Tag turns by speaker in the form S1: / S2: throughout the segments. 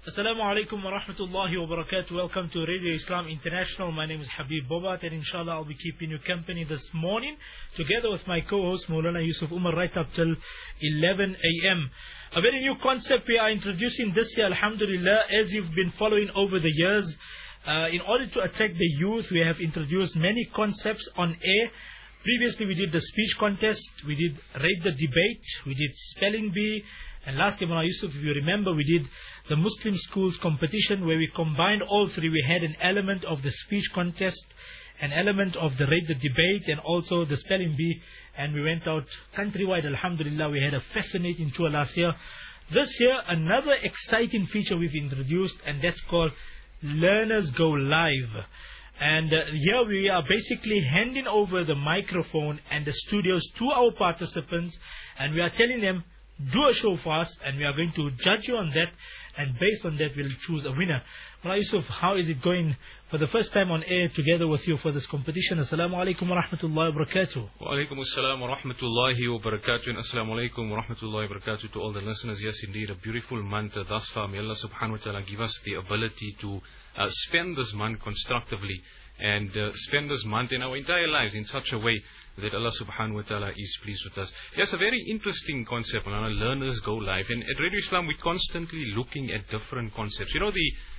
S1: Assalamu alaikum wa rahmatullahi wa barakatuh. Welcome to Radio Islam International. My name is Habib Bobat, and inshallah I'll be keeping you company this morning together with my co-host Maulana Yusuf Umar right up till 11 a.m. A very new concept we are introducing this year, alhamdulillah, as you've been following over the years. In order to attract the youth, we have introduced many concepts on air. Previously we did the speech contest, we did rate the debate, we did spelling bee, and last time, Maulana Yusuf, if you remember, we did the Muslim schools competition where we combined all three. We had an element of the speech contest, an element of the rate the debate, and also the spelling bee, and we went out countrywide. Alhamdulillah, we had a fascinating tour last year. This year, another exciting feature we've introduced, and that's called Learners Go Live. And here we are basically handing over the microphone and the studios to our participants, and we are telling them, do a show for us, and we are going to judge you on that, and based on that we'll choose a winner. Maulana Yusuf, how is it going for the first time on air together with you for this competition? Assalamu alaikum wa rahmatullahi wa barakatuh.
S2: Wa alaikum assalam wa rahmatullahi wa barakatuh, and assalamu alaikum wa rahmatullahi wa barakatuh to all the listeners. Yes, indeed, a beautiful month thus far. May Allah subhanahu wa ta'ala give us the ability to spend this month constructively and spend this month in our entire lives in such a way that Allah subhanahu wa ta'ala is pleased with us. Yes, a very interesting concept, Learners Go Live. And at Radio Islam, we're constantly looking at different concepts. You know,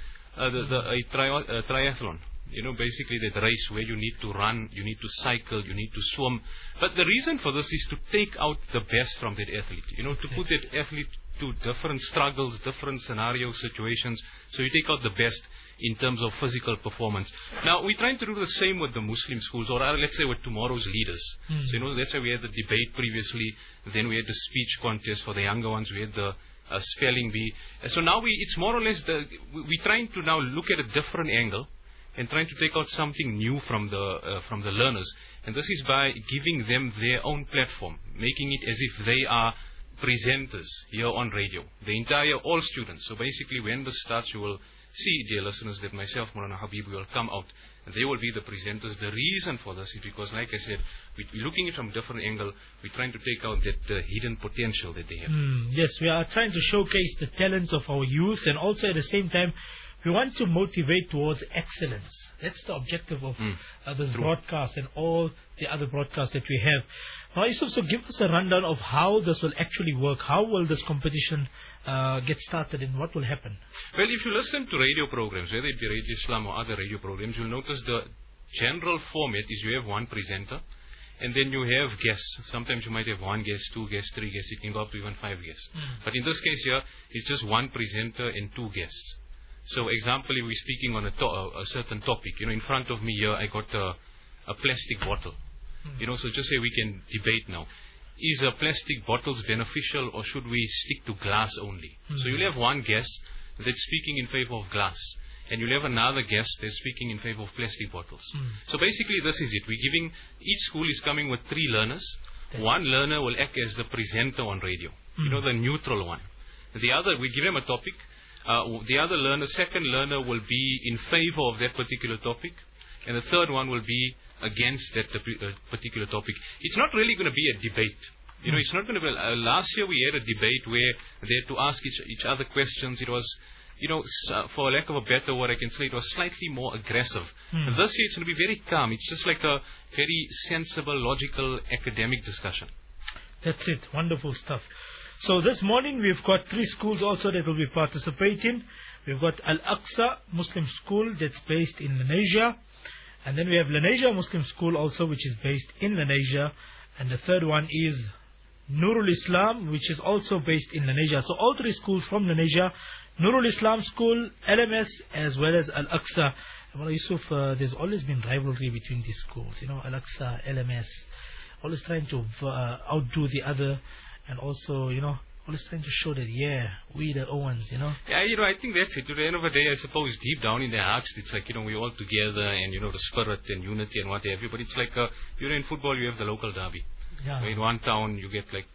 S2: a triathlon. You know, basically that race where you need to run, you need to cycle, you need to swim. But the reason for this is to take out the best from that athlete. You know, to put that athlete to different struggles, different scenarios, situations. So you take out the best in terms of physical performance. Now, we're trying to do the same with the Muslim schools, or let's say with tomorrow's leaders. So, you know, that's why we had the debate previously, then we had the speech contest for the younger ones, we had the spelling bee. So now it's more or less, we're trying to now look at a different angle and trying to take out something new from the learners. And this is by giving them their own platform, making it as if they are presenters here on radio. All students. So basically when this starts, you will see, dear listeners, that myself, Maulana Habib, will come out and they will be the presenters. The reason for this is because, like I said, we're looking at it from a different angle. We're trying to take out that hidden potential that they have.
S1: Yes, we are trying to showcase the talents of our youth, and also at the same time, we want to motivate towards excellence. That's the objective of this broadcast and all the other broadcasts that we have. Now, Yusuf, so give us a rundown of how this will actually work. How will this competition get started, and what will happen?
S2: Well, if you listen to radio programs, whether it be Radio Islam or other radio programs, you'll notice the general format is you have one presenter, and then you have guests. Sometimes you might have one guest, two guests, three guests. It can go up to even 5 guests. But in this case here, it's just one presenter and two guests. So, example, if we're speaking on a certain topic, you know, in front of me here, I got a plastic bottle. You know, so just say we can debate now. Is plastic bottles beneficial, or should we stick to glass only? So you'll have one guest that's speaking in favor of glass, and you'll have another guest that's speaking in favor of plastic bottles. So basically this is it. We're giving, each school is coming with 3 learners. One learner will act as the presenter on radio, you know, the neutral one. The other, we give him a topic. The other learner, second learner, will be in favor of that particular topic, and the third one will be against that particular topic. It's not really going to be a debate. You know, it's not going to be. Last year we had a debate where they had to ask each other questions. It was, you know, for lack of a better word, I can say it was slightly more aggressive. And this year it's going to be very calm. It's just like a very sensible, logical, academic discussion.
S1: That's it. Wonderful stuff. So this morning we've got 3 schools also that will be participating. We've got Al-Aqsa Muslim School that's based in Lenasia. And then we have Lenasia Muslim School also, which is based in Lenasia. And the third one is Nurul Islam, which is also based in Lenasia. So all 3 schools from Lenasia, Nurul Islam School, LMS, as well as Al-Aqsa. Maulana Yusuf, there's always been rivalry between these schools. You know, Al-Aqsa, LMS, always trying to outdo the other. And also, you know, always trying to show that, yeah, we the Owens, you know.
S2: Yeah, you know, I think that's it. At the end of the day, I suppose deep down in their hearts, it's like, you know, we're all together, and, you know, the spirit and unity and what have you. But it's like, you know, in football, you have the local derby.
S1: Yeah.
S2: In one town, you get like,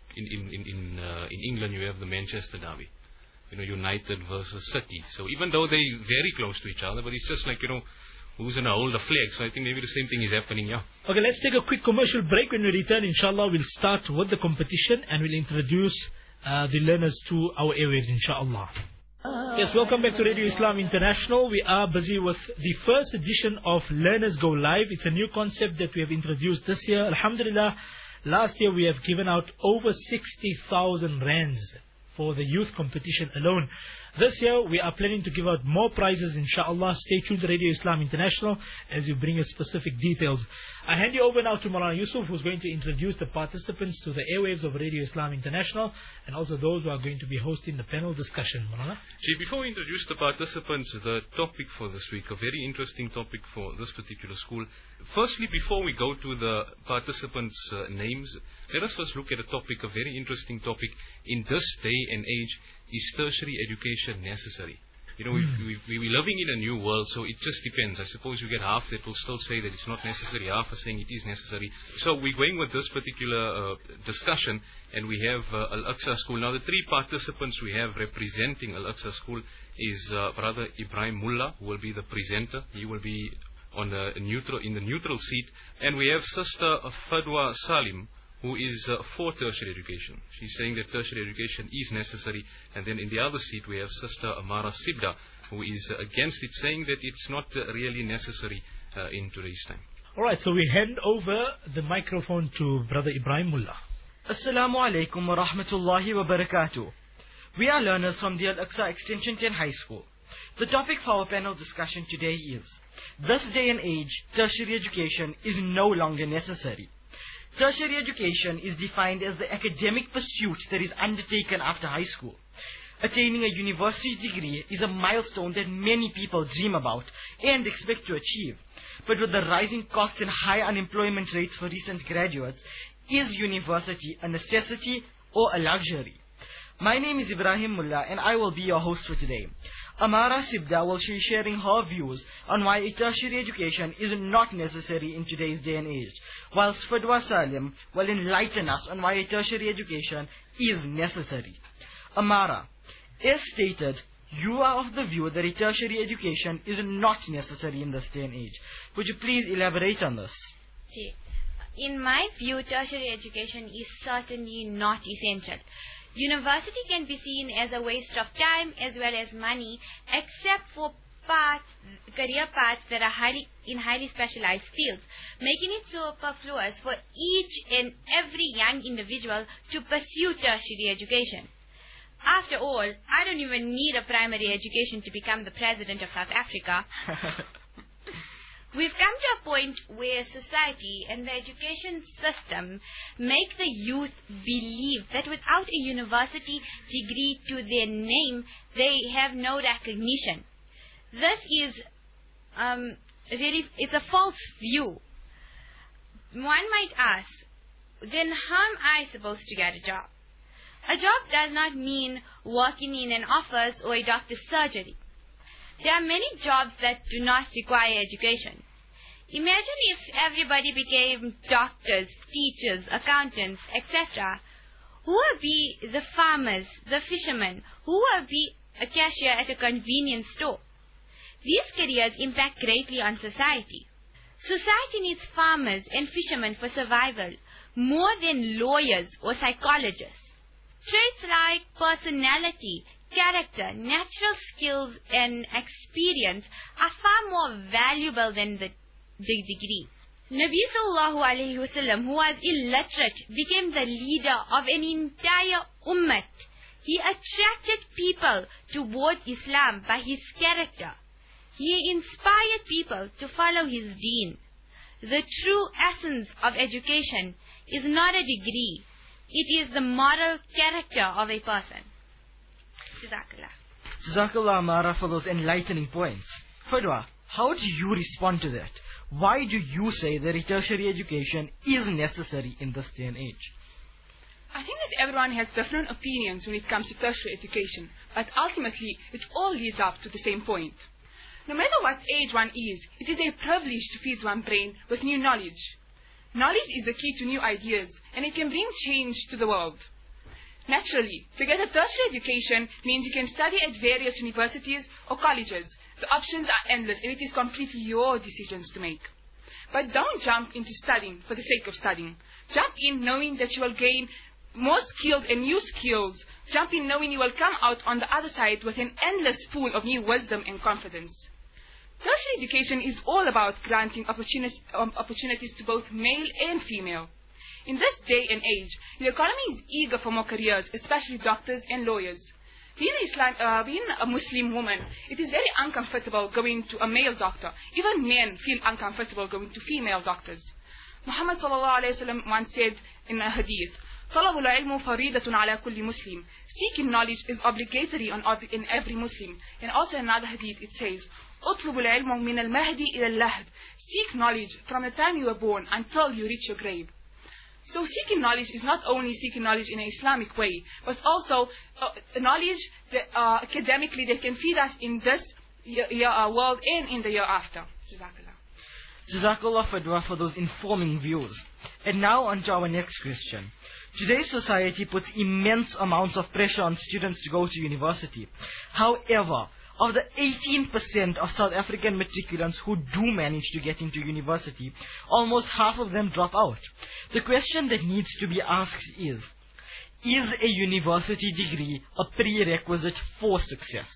S2: in England, you have the Manchester derby. You know, United versus City. So even though they're very close to each other, but it's just like, you know, who's going to hold the flag. So I think maybe the same thing is happening here.
S1: Okay, let's take a quick commercial break. When we return, inshallah, we'll start with the competition and we'll introduce the learners to our airwaves, inshallah. Yes, welcome back to Radio Islam International. We are busy with the first edition of Learners Go Live. It's a new concept that we have introduced this year. Alhamdulillah, last year we have given out over 60,000 rands for the youth competition alone. This year we are planning to give out more prizes, inshallah. Stay tuned to Radio Islam International as we bring us specific details. I hand you over now to Maulana Yusuf, who's going to introduce the participants to the airwaves of Radio Islam International and also those who are going to be hosting the panel discussion. Maulana?
S2: Before we introduce the participants, the topic for this week, a very interesting topic for this particular school. Firstly, before we go to the participants' names, let us first look at a topic, a very interesting topic. In this day and age, is tertiary education necessary? You know, we're living in a new world, so it just depends. I suppose you get half that will still say that it's not necessary, half are saying it is necessary. So we're going with this particular discussion, and we have Al-Aqsa School. Now, the three participants we have representing Al-Aqsa School is Brother Ibrahim Mullah, who will be the presenter. He will be on the neutral seat. And we have Sister Fadwa Salim, who is for tertiary education. She's saying that tertiary education is necessary. And then in the other seat we have Sister Amara Sibda, who is against it, saying that it's not really necessary in today's time.
S1: Alright, so we hand over the microphone to Brother Ibrahim Mullah.
S3: Assalamu alaikum wa rahmatullahi wa barakatuh. We are learners from the Al-Aqsa Extension 10 High School. The topic for our panel discussion today is, this day and age, tertiary education is no longer necessary. Tertiary education is defined as the academic pursuit that is undertaken after high school. Attaining a university degree is a milestone that many people dream about and expect to achieve. But with the rising costs and high unemployment rates for recent graduates, is university a necessity or a luxury? My name is Ibrahim Mullah and I will be your host for today. Amara Sibda will be sharing her views on why a tertiary education is not necessary in today's day and age, whilst Fadwa Salim will enlighten us on why a tertiary education is necessary. Amara, as stated, you are of the view that a tertiary education is not necessary in this day and age. Would you please elaborate on this?
S4: In my view, tertiary education is certainly not essential. University can be seen as a waste of time as well as money, except for career paths that are highly specialized fields, making it superfluous for each and every young individual to pursue tertiary education. After all, I don't even need a primary education to become the president of South Africa. We've come to a point where society and the education system make the youth believe that without a university degree to their name, they have no recognition. This is it's a false view. One might ask, then how am I supposed to get a job? A job does not mean working in an office or a doctor's surgery. There are many jobs that do not require education. Imagine if everybody became doctors, teachers, accountants, etc. Who will be the farmers, the fishermen? Who will be a cashier at a convenience store? These careers impact greatly on society. Society needs farmers and fishermen for survival more than lawyers or psychologists. Traits like personality, character, natural skills and experience are far more valuable than the degree. Nabi sallallahu alayhi wasallam, who was illiterate, became the leader of an entire ummah. He attracted people towards Islam by his character. He inspired people to follow his deen. The true essence of education is not a degree. It is the moral character of a person. Jazakallah.
S3: Jazakallah, Amara, for those enlightening points. Fadwa, how do you respond to that? Why do you say that a tertiary education is necessary in this day and age?
S5: I think that everyone has different opinions when it comes to tertiary education, but ultimately it all leads up to the same point. No matter what age one is, it is a privilege to feed one's brain with new knowledge. Knowledge is the key to new ideas, and it can bring change to the world. Naturally, to get a tertiary education means you can study at various universities or colleges. The options are endless, and it is completely your decisions to make. But don't jump into studying for the sake of studying. Jump in knowing that you will gain more skills and new skills. Jump in knowing you will come out on the other side with an endless pool of new wisdom and confidence. Tertiary education is all about granting opportunities to both male and female. In this day and age, the economy is eager for more careers, especially doctors and lawyers. Being a Muslim woman, it is very uncomfortable going to a male doctor. Even men feel uncomfortable going to female doctors. Muhammad sallallahu alayhi wa sallam once said in a hadith, طلب العلم فريضة على كل مسلم. Seeking knowledge is obligatory in every Muslim. And also in another hadith it says, اطلب العلم من المهد إلى اللهد. Seek knowledge from the time you were born until you reach your grave. So seeking knowledge is not only seeking knowledge in an Islamic way, but also knowledge that, academically that can feed us in this world and in the year after. Jazakallah.
S3: Jazakallah Fadwa for those informing views. And now on to our next question. Today's society puts immense amounts of pressure on students to go to university. However, of the 18% of South African matriculants who do manage to get into university, almost half of them drop out. The question that needs to be asked is a university degree a prerequisite for success?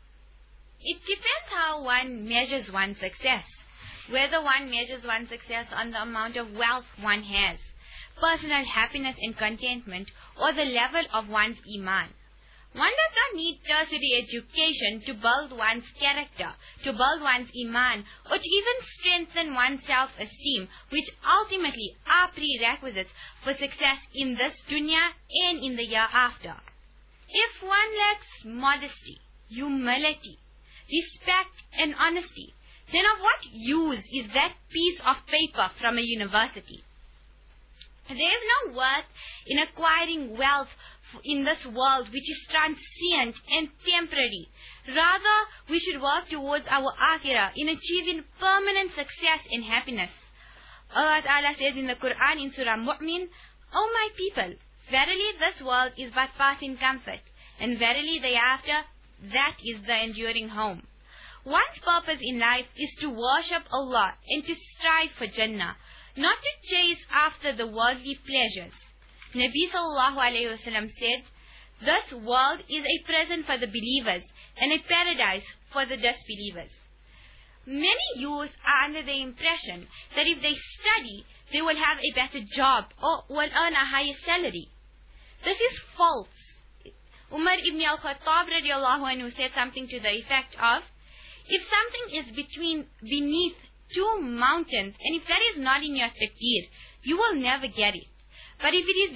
S4: It depends how one measures one's success. Whether one measures one's success on the amount of wealth one has, personal happiness and contentment, or the level of one's iman. One does not need tertiary education to build one's character, to build one's iman, or to even strengthen one's self-esteem, which ultimately are prerequisites for success in this dunya and in the year after. If one lacks modesty, humility, respect and honesty, then of what use is that piece of paper from a university? There is no worth in acquiring wealth in this world which is transient and temporary. Rather, we should work towards our akhirah in achieving permanent success and happiness. Allah Ta'ala says in the Quran in Surah Mu'min, O my people, verily this world is but passing comfort, and verily the after, that is the enduring home. One's purpose in life is to worship Allah and to strive for Jannah, not to chase after the worldly pleasures. Nabi sallallahu alayhi wa sallam said, this world is a prison for the believers and a paradise for the disbelievers. Many youth are under the impression that if they study, they will have a better job or will earn a higher salary. This is false. Umar ibn al-Khattab radiallahu anhu said something to the effect of, if something is beneath two mountains, and if that is not in your taqdeer, you will never get it. But if it is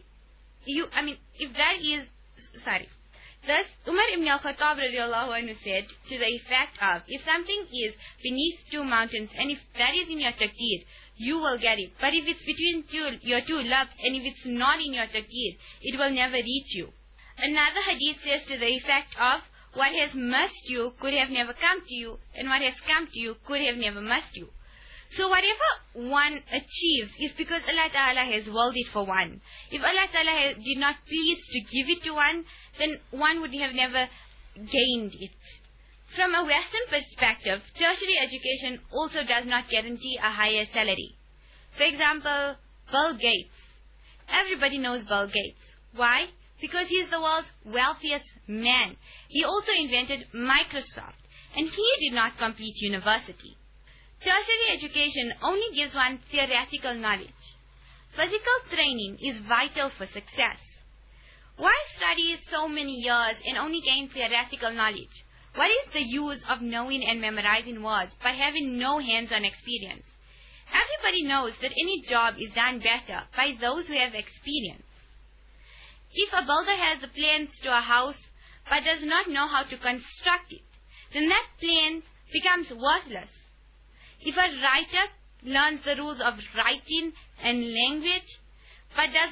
S4: Thus, Umar ibn al-Khattab radiallahu anhu said to the effect of, if something is beneath two mountains, and if that is in your taqdeer, you will get it. But if it's between your two loves, and if it's not in your taqdeer, it will never reach you. Another hadith says to the effect of, what has missed you could have never come to you, and what has come to you could have never missed you. So whatever one achieves is because Allah Ta'ala has willed it for one. If Allah Ta'ala did not please to give it to one, then one would have never gained it. From a Western perspective, tertiary education also does not guarantee a higher salary. For example, Bill Gates. Everybody knows Bill Gates. Why? Because he is the world's wealthiest man. He also invented Microsoft, and he did not complete university. Tertiary education only gives one theoretical knowledge. Physical training is vital for success. Why study so many years and only gain theoretical knowledge? What is the use of knowing and memorizing words by having no hands-on experience? Everybody knows that any job is done better by those who have experience. If a builder has the plans to a house but does not know how to construct it, then that plan becomes worthless. If a writer learns the rules of writing and language but does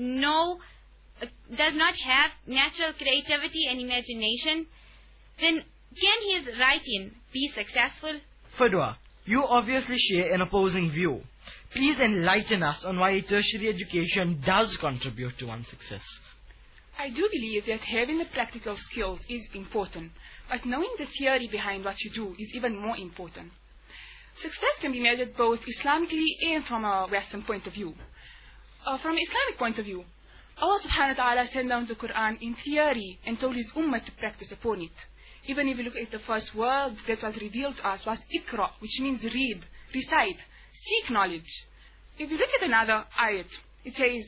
S4: not have natural creativity and imagination, then can his writing be successful?
S3: Fadwa, you obviously share an opposing view. Please enlighten us on why tertiary education does contribute to one's success.
S5: I do believe that having the practical skills is important, but knowing the theory behind what you do is even more important. Success can be measured both Islamically and from a Western point of view. From an Islamic point of view, Allah subhanahu wa ta'ala sent down the Quran in theory and told His ummah to practice upon it. Even if you look at the first word that was revealed to us was Iqra, which means read, recite, seek knowledge. If you look at another ayat, it says,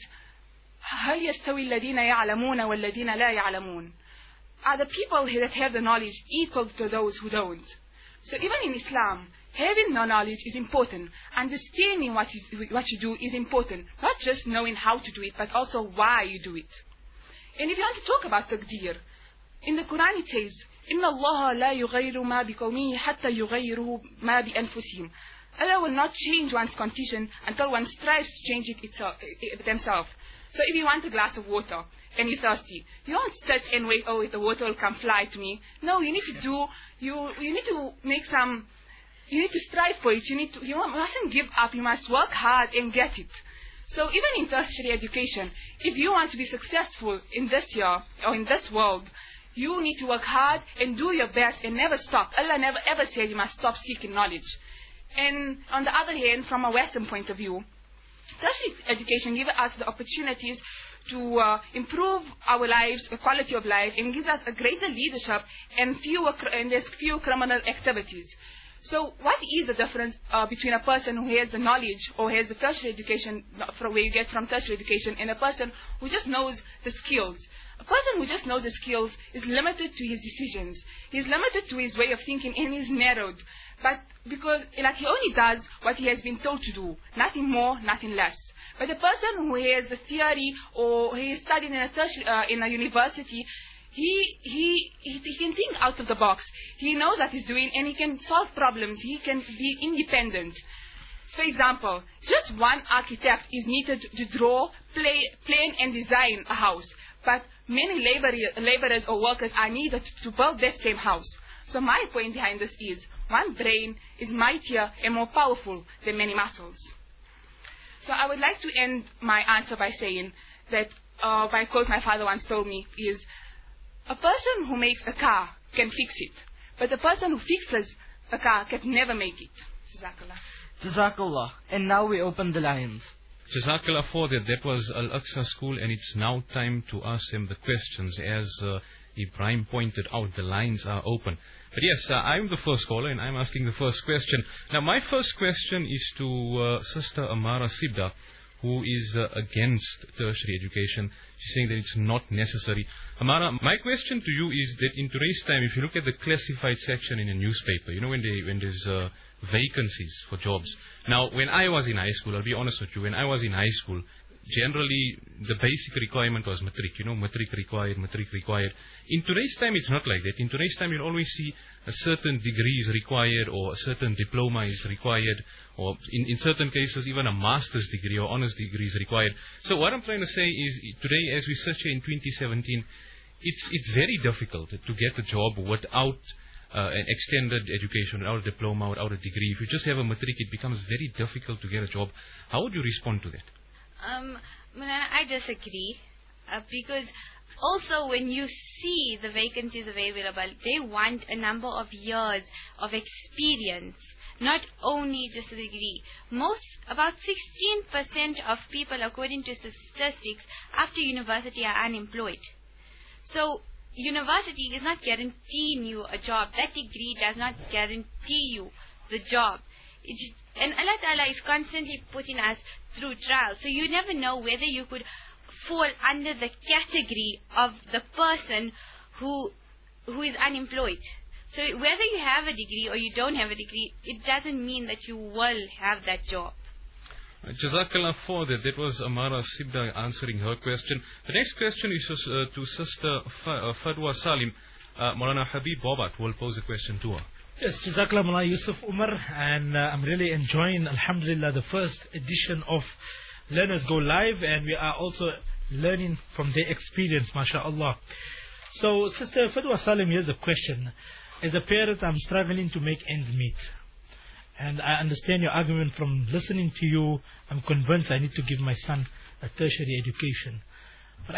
S5: هل يستوي الذين يعلمون والذين لا يعلمون? Are the people that have the knowledge equal to those who don't? So even in Islam, having the knowledge is important. Understanding what you do is important. Not just knowing how to do it, but also why you do it. And if you want to talk about taqdeer, in the Quran it says, إِنَّ اللَّهَ لَا يُغَيِّرُ مَا بِقَوْمِهِ حَتَّى يُغَيِّرُوا مَا بِأَنفُسِهِمْ. Allah will not change one's condition until one strives to change it themselves. So if you want a glass of water and you're thirsty, you don't sit and wait, oh, the water will come fly to me. No, you need to you need to make some, you need to strive for it. You mustn't give up. You must work hard and get it. So even in tertiary education, if you want to be successful in this year or in this world, you need to work hard and do your best and never stop. Allah never ever said you must stop seeking knowledge. And on the other hand, from a Western point of view, tertiary education gives us the opportunities to improve our lives, the quality of life, and gives us a greater leadership and there's few criminal activities. So what is the difference between a person who has the knowledge or has the tertiary education, from where you get from tertiary education, and a person who just knows the skills? A person who just knows the skills is limited to his decisions. He's limited to his way of thinking and he's narrowed. But because like he only does what he has been told to do, nothing more, nothing less. But the person who has the theory or he is studying in a university, he can think out of the box. He knows what he's doing and he can solve problems. He can be independent. For example, just one architect is needed to draw, plan and design a house. But many laborers or workers are needed to build that same house. So my point behind this is, one brain is mightier and more powerful than many muscles. So I would like to end my answer by saying that, by a quote my father once told me is, a person who makes a car can fix it, but the person who fixes a car can never make it. Jazakallah.
S3: Jazakallah. And now we open the lines.
S2: Jazakallah for that. That was Al-Aqsa School, and it's now time to ask them the questions. As Ibrahim pointed out, the lines are open. But yes, I'm the first caller and I'm asking the first question. Now my first question is to Sister Amara Sibda, who is against tertiary education. She's saying that it's not necessary. Amara, my question to you is that in today's time, if you look at the classified section in a newspaper, you know, when there's vacancies for jobs. Now, when I was in high school, I'll be honest with you, when I was in high school, generally the basic requirement was matric, matric required. In today's time, it's not like that. In today's time, you'll always see a certain degree is required, or a certain diploma is required, or in certain cases, even a master's degree or honors degree is required. So what I'm trying to say is, today, as we search here in 2017, it's very difficult to get a job without an extended education, without a diploma, without a degree. If you just have a matric, it becomes very difficult to get a job. How would you respond to that?
S4: I disagree, because also when you see the vacancies available, they want a number of years of experience, not only just a degree. About 16% of people, according to statistics, after university are unemployed. So university is not guaranteeing you a job. That degree does not guarantee you the job. And Allah Ta'ala is constantly putting us through trials. So you never know whether you could fall under the category of the person who is unemployed. So whether you have a degree or you don't have a degree, it doesn't mean that you will have that job.
S2: Jazakallah for that. That was Amara Sibda answering her question. The next question is to Sister Fadwa Salim. Maulana Habib Bobat will pose a question to her.
S1: Yes, Jazakallah Mullah Yusuf Umar, and I'm really enjoying, Alhamdulillah, the first edition of Learners Go Live, and we are also learning from their experience, mashallah. So, Sister Fadwa Salim, here's a question. As a parent, I'm struggling to make ends meet. And I understand your argument from listening to you. I'm convinced I need to give my son a tertiary education. But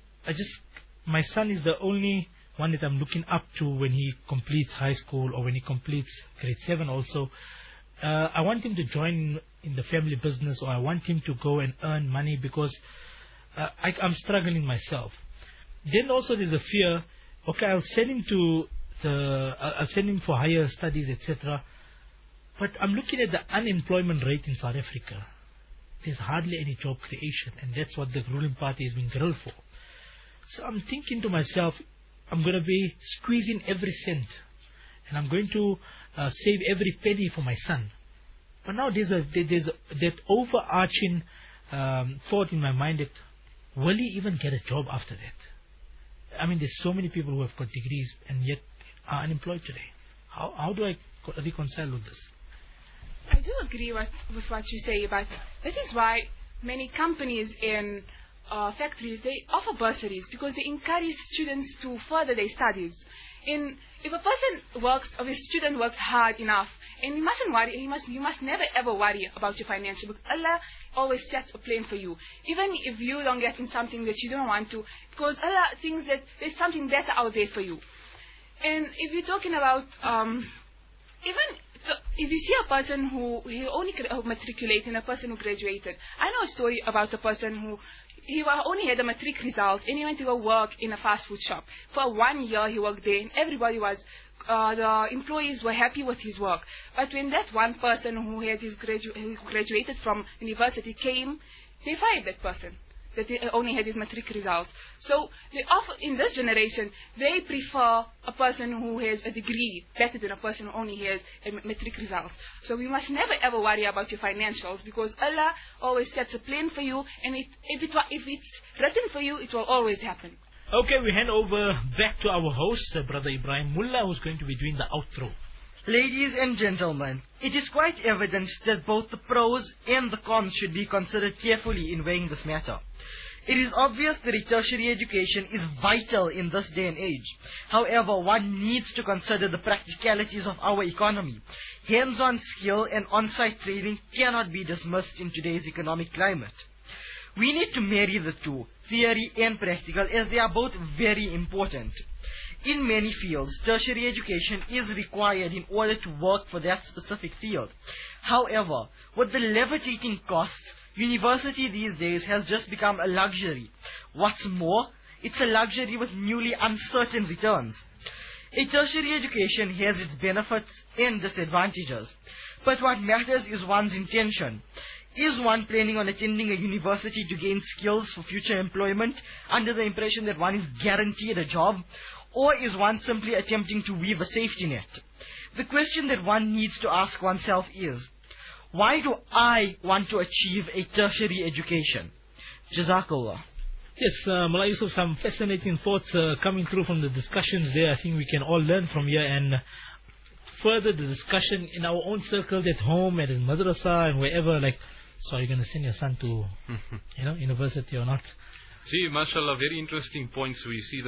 S1: my son is the only one that I'm looking up to when he completes high school or when he completes grade 7 also. I want him to join in the family business, or I want him to go and earn money, because I'm struggling myself. Then also there's a fear, okay, I'll send him for higher studies, etc. But I'm looking at the unemployment rate in South Africa. There's hardly any job creation, and that's what the ruling party is being grilled for. So I'm thinking to myself, I'm going to be squeezing every cent, and I'm going to save every penny for my son. But now there's that overarching thought in my mind that, will he even get a job after that? I mean, there's so many people who have got degrees and yet are unemployed today. How do I reconcile with this?
S5: I do agree with what you say, but this is why many companies in factories, they offer bursaries because they encourage students to further their studies. And if a person works, or a student works hard enough, and you mustn't worry, you must never ever worry about your financial, because Allah always sets a plan for you. Even if you don't get in something that you don't want to, because Allah thinks that there's something better out there for you. And if you're talking about, if you see a person who only matriculated and a person who graduated, I know a story about a person who he only had a matric result and he went to go work in a fast food shop. For 1 year he worked there and everybody was, the employees were happy with his work. But when that one person who graduated from university came, they fired that person. That they only had his matric results. So they offer, in this generation, they prefer a person who has a degree better than a person who only has a matric results. So we must never ever worry about your financials, because Allah always sets a plan for you, and if it's written for you, it will always happen.
S1: Okay, we hand over back to our host, Brother Ibrahim Mullah, who's going to be doing the outro.
S3: Ladies and gentlemen, it is quite evident that both the pros and the cons should be considered carefully in weighing this matter. It is obvious that a tertiary education is vital in this day and age. However, one needs to consider the practicalities of our economy. Hands-on skill and on-site training cannot be dismissed in today's economic climate. We need to marry the two, theory and practical, as they are both very important. In many fields, tertiary education is required in order to work for that specific field. However, with the levitating costs, university these days has just become a luxury. What's more, it's a luxury with newly uncertain returns. A tertiary education has its benefits and disadvantages. But what matters is one's intention. Is one planning on attending a university to gain skills for future employment under the impression that one is guaranteed a job? Or is one simply attempting to weave a safety net? The question that one needs to ask oneself is, why do I want to achieve a tertiary education? Jazakallah.
S1: Yes, Mullah Yusuf, some fascinating thoughts coming through from the discussions there. I think we can all learn from here and further the discussion in our own circles at home and in madrasa and wherever. Like, so are you going to send your son to, university or not?
S2: See, mashallah, very interesting points. We see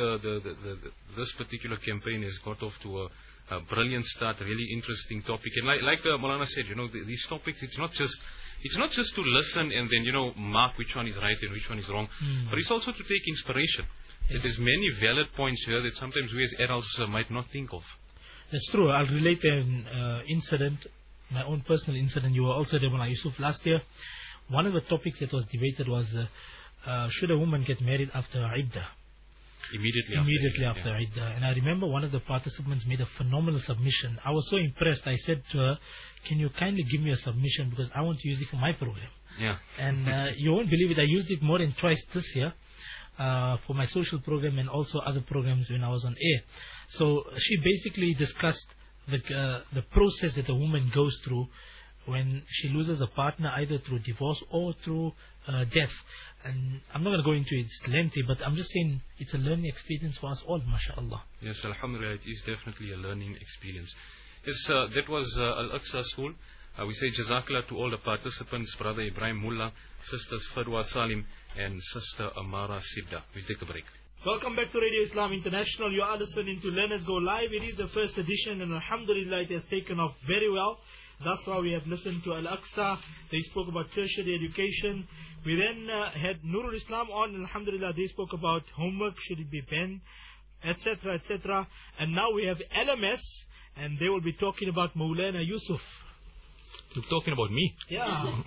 S2: this particular campaign has got off to a brilliant start, really interesting topic. And like Maulana said, these topics, it's not just to listen and then, mark which one is right and which one is wrong, but it's also to take inspiration. Yes. There's many valid points here that sometimes we as adults might not think of.
S1: That's true. I'll relate an incident, my own personal incident. You were also there, Mullah Yusuf, last year. One of the topics that was debated was, should a woman get married after Iddah? Immediately after Iddah. And I remember one of the participants made a phenomenal submission. I was so impressed. I said to her, can you kindly give me a submission because I want to use it for my program.
S2: Yeah.
S1: And you won't believe it, I used it more than twice this year for my social program and also other programs when I was on air. So she basically discussed the process that a woman goes through when she loses a partner, either through divorce or through death. And I'm not going to go into it, it's lengthy, but I'm just saying it's a learning experience for us all, mashallah.
S2: Yes, alhamdulillah, it is definitely a learning experience. Yes, that was Al-Aqsa School. We say Jazakallah to all the participants, Brother Ibrahim Mullah, Sisters Fadwa Salim, and Sister Amara Sidda. We'll take a break.
S1: Welcome back to Radio Islam International. You are listening to Learners Go Live. It is the first edition, and alhamdulillah, it has taken off very well. That's why we have listened to Al-Aqsa. They spoke about tertiary education. We then had Nurul Islam on. Alhamdulillah, they spoke about homework, should it be banned, etc., etc. And now we have LMS, and they will be talking about Maulana Yusuf.
S2: You're talking about me.
S1: Yeah.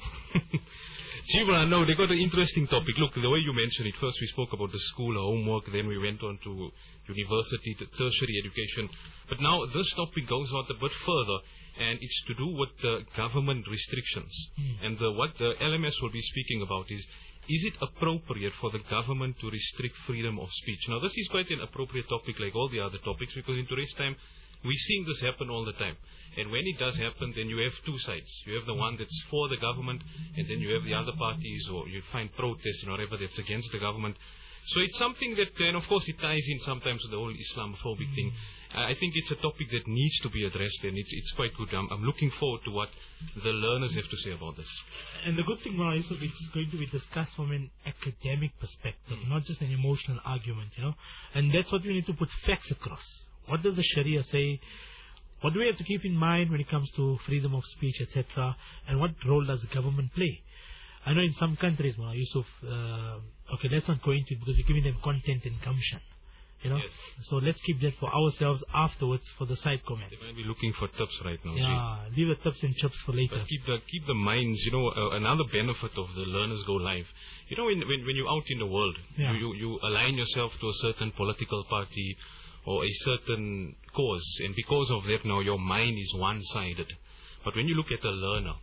S2: Jiva, no, they got an interesting topic. Look, the way you mentioned it, first we spoke about the school, homework, then we went on to university, to tertiary education. But now this topic goes on a bit further, and it's to do with the government restrictions. And what the LMS will be speaking about is it appropriate for the government to restrict freedom of speech? Now, this is quite an appropriate topic like all the other topics, because in today's time, we're seeing this happen all the time. And when it does happen, then you have two sides. You have the one that's for the government, and then you have the other parties, or you find protests and whatever that's against the government. So it's something that, and of course, it ties in sometimes with the whole Islamophobic thing. I think it's a topic that needs to be addressed, and it's quite good. I'm looking forward to what the learners have to say about this.
S1: And the good thing, Mullah Yusuf, it's going to be discussed from an academic perspective, not just an emotional argument, And that's what we need to put facts across. What does the Sharia say? What do we have to keep in mind when it comes to freedom of speech, etc.? And what role does the government play? I know in some countries, Mullah Yusuf, okay, let's not go into it because we're giving them content and gumption. Yes. So let's keep that for ourselves afterwards for the side comments.
S2: They might be looking for tips right now.
S1: Yeah, leave the tips and chips for later.
S2: But keep the minds, another benefit of the Learners Go Live. When you're out in the world, you align yourself to a certain political party or a certain cause, and because of that now your mind is one-sided. But when you look at a learner,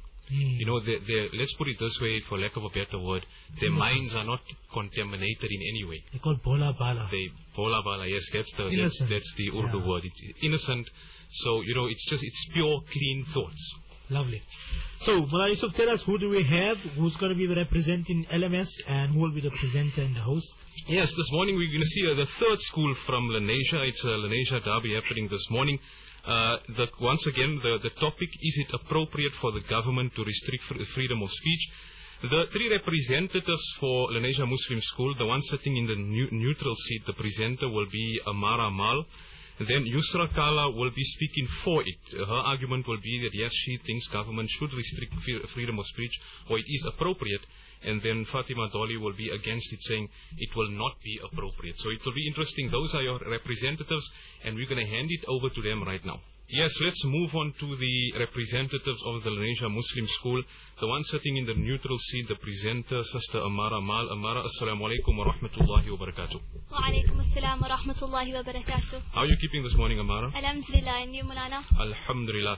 S2: let's put it this way, for lack of a better word, their minds are not contaminated in any way.
S1: They're called bola bala.
S2: Bola bala, yes, that's the Urdu word. It's innocent, so it's pure, clean thoughts.
S1: Lovely. So, Mullah Yusuf, tell us, who do we have? Who's going to be representing LMS, and who will be the presenter and the host?
S2: Yes, this morning we're going to see the third school from Lenasia. It's a Lenasia derby happening this morning. Once again, the topic, is it appropriate for the government to restrict freedom of speech? The three representatives for Lenasia Muslim School, the one sitting in the neutral seat, the presenter will be Amara Mal. Then Yusra Kala will be speaking for it. Her argument will be that yes, she thinks government should restrict freedom of speech, or it is appropriate. And then Fatima Dolly will be against it, saying it will not be appropriate. So it will be interesting. Those are your representatives, and we're going to hand it over to them right now. Yes, let's move on to the representatives of the Lenasia Muslim School. The one sitting in the neutral seat, the presenter, Sister Amara Mal. Amara, Assalamu alaikum wa rahmatullahi wa barakatuh.
S6: Wa alaikum assalam wa rahmatullahi wa barakatuh.
S2: How are you keeping this morning, Amara?
S6: Alhamdulillah, and you, Mulana?
S2: Alhamdulillah.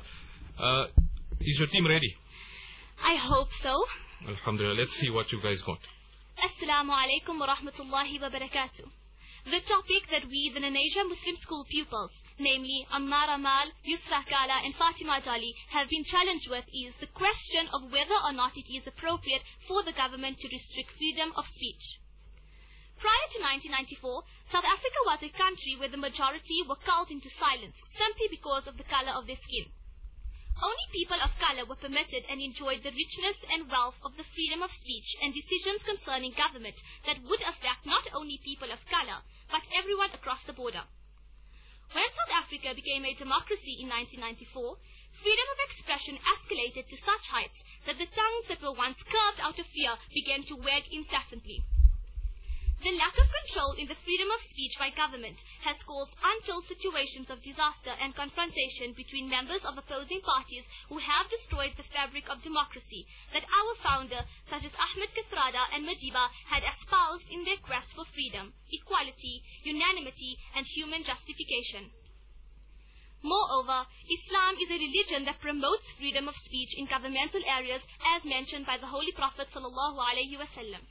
S2: Is your team ready?
S6: I hope so.
S2: Alhamdulillah. Let's see what you guys got.
S6: Assalamu alaikum wa rahmatullahi wa barakatuh. The topic that we, the Lenasia Muslim School pupils, namely Amara Mal, Yusra Kala and Fatima Dolly, have been challenged with is the question of whether or not it is appropriate for the government to restrict freedom of speech. Prior to 1994, South Africa was a country where the majority were culled into silence simply because of the color of their skin. Only people of color were permitted and enjoyed the richness and wealth of the freedom of speech and decisions concerning government that would affect not only people of color, but everyone across the border. When South Africa became a democracy in 1994, freedom of expression escalated to such heights that the tongues that were once curved out of fear began to wag incessantly. The lack of control in the freedom of speech by government has caused untold situations of disaster and confrontation between members of opposing parties who have destroyed the fabric of democracy that our founder, such as Ahmed Kasrada and Madiba, had espoused in their quest for freedom, equality, unanimity, and human justification. Moreover, Islam is a religion that promotes freedom of speech in governmental areas as mentioned by the Holy Prophet sallallahu alaihi wasallam.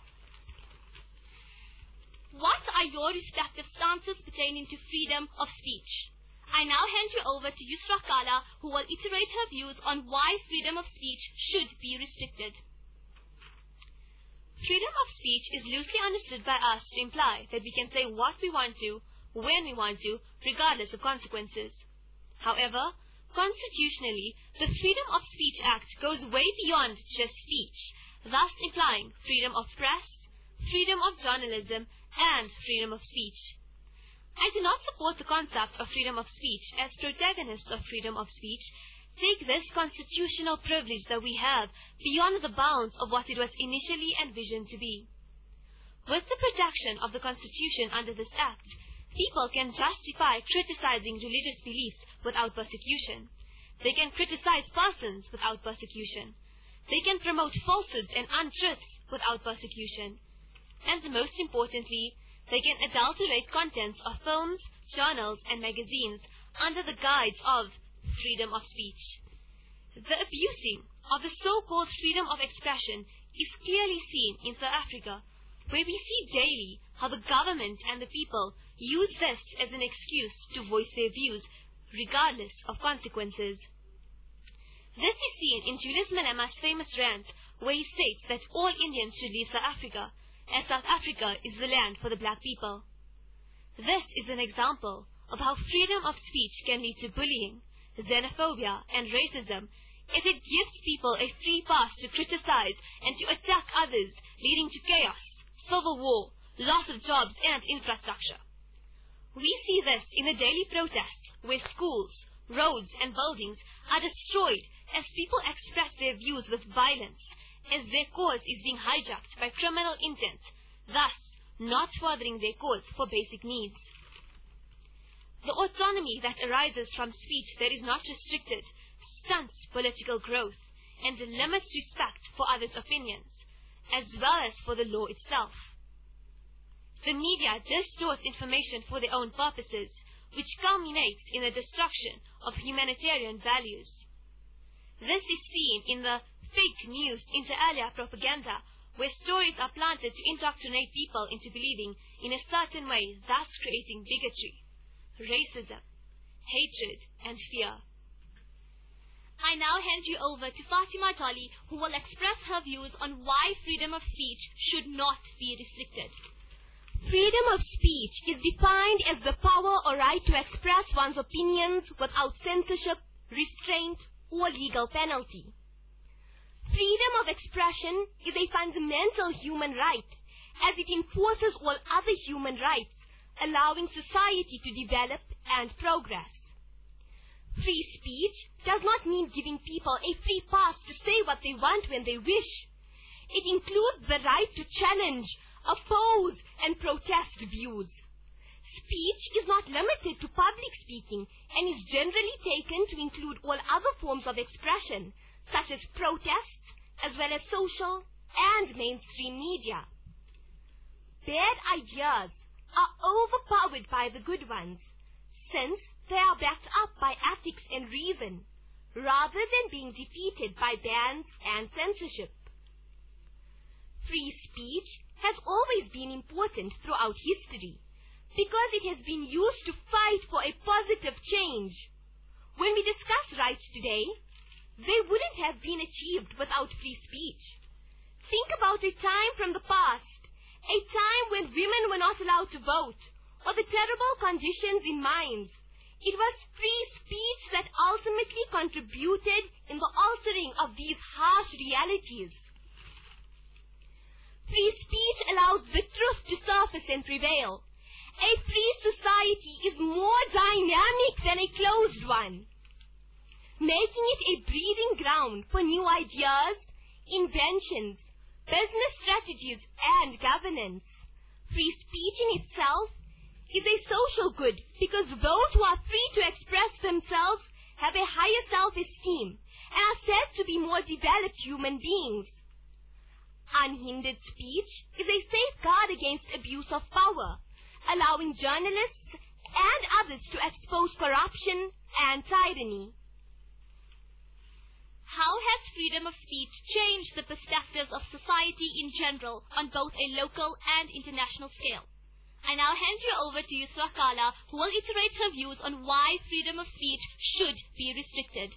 S6: What are your respective stances pertaining to freedom of speech? I now hand you over to Yusra Kala, who will iterate her views on why freedom of speech should be restricted.
S7: Freedom of speech is loosely understood by us to imply that we can say what we want to, when we want to, regardless of consequences. However, constitutionally, the Freedom of Speech Act goes way beyond just speech, thus implying freedom of press, freedom of journalism, and freedom of speech. I do not support the concept of freedom of speech as protagonists of freedom of speech take this constitutional privilege that we have beyond the bounds of what it was initially envisioned to be. With the protection of the Constitution under this Act, people can justify criticizing religious beliefs without persecution. They can criticize persons without persecution. They can promote falsehoods and untruths without persecution. And most importantly, they can adulterate contents of films, journals, and magazines under the guise of freedom of speech. The abusing of the so-called freedom of expression is clearly seen in South Africa, where we see daily how the government and the people use this as an excuse to voice their views, regardless of consequences. This is seen in Julius Malema's famous rant, where he states that all Indians should leave South Africa, as South Africa is the land for the black people. This is an example of how freedom of speech can lead to bullying, xenophobia, and racism, as it gives people a free pass to criticize and to attack others, leading to chaos, civil war, loss of jobs and infrastructure. We see this in the daily protests, where schools, roads, and buildings are destroyed as people express their views with violence, as their cause is being hijacked by criminal intent, thus not furthering their cause for basic needs. The autonomy that arises from speech that is not restricted stunts political growth and limits respect for others' opinions, as well as for the law itself. The media distorts information for their own purposes, which culminates in the destruction of humanitarian values. This is seen in the fake news inter alia propaganda, where stories are planted to indoctrinate people into believing in a certain way, thus creating bigotry, racism, hatred, and fear.
S6: I now hand you over to Fatima Dolly, who will express her views on why freedom of speech should not be restricted.
S8: Freedom of speech is defined as the power or right to express one's opinions without censorship, restraint, or legal penalty. Freedom of expression is a fundamental human right, as it enforces all other human rights, allowing society to develop and progress. Free speech does not mean giving people a free pass to say what they want when they wish. It includes the right to challenge, oppose, and protest views. Speech is not limited to public speaking and is generally taken to include all other forms of expression, such as protests, as well as social and mainstream media. Bad ideas are overpowered by the good ones, since they are backed up by ethics and reason, rather than being defeated by bans and censorship. Free speech has always been important throughout history, because it has been used to fight for a positive change. When we discuss rights today, they wouldn't have been achieved without free speech. Think about a time from the past, a time when women were not allowed to vote, or the terrible conditions in mines. It was free speech that ultimately contributed in the altering of these harsh realities. Free speech allows the truth to surface and prevail. A free society is more dynamic than a closed one, making it a breeding ground for new ideas, inventions, business strategies, and governance. Free speech in itself is a social good because those who are free to express themselves have a higher self-esteem and are said to be more developed human beings. Unhindered speech is a safeguard against abuse of power, allowing journalists and others to expose corruption and tyranny.
S6: How has freedom of speech changed the perspectives of society in general on both a local and international scale? I now hand you over to Yusra Kala, who will iterate her views on why freedom of speech should be restricted.